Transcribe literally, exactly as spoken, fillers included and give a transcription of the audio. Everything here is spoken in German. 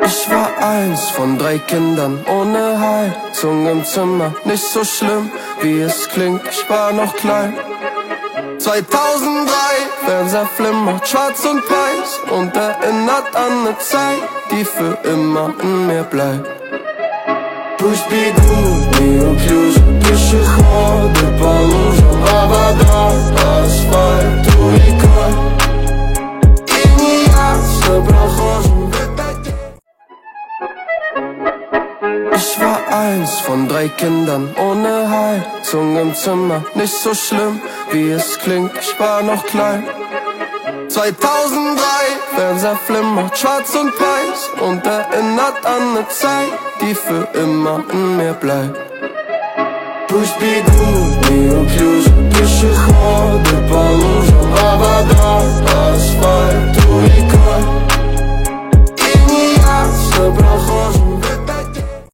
Ich war eins von drei Kindern ohne Heizung im Zimmer. Nicht so schlimm, wie es klingt, ich war noch klein. zweitausenddrei, Fernseher flimmert schwarz und weiß und erinnert an ne Zeit, die für immer in mir bleibt. Пусть бегут неуклюже пешеходы по лужам, а вода по асфальту рекой. И неясно прохожим в этой. Ich war eins von drei Kindern ohne Heizung im Zimmer. Nicht so schlimm, wie es klingt, ich war noch klein. zweitausenddrei, Fernseher flimmert schwarz und weiß und erinnert an ne Zeit, die für immer in mir bleibt. Пусть бегут неуклюже пешеходы по лужам, а вода по асфальту река.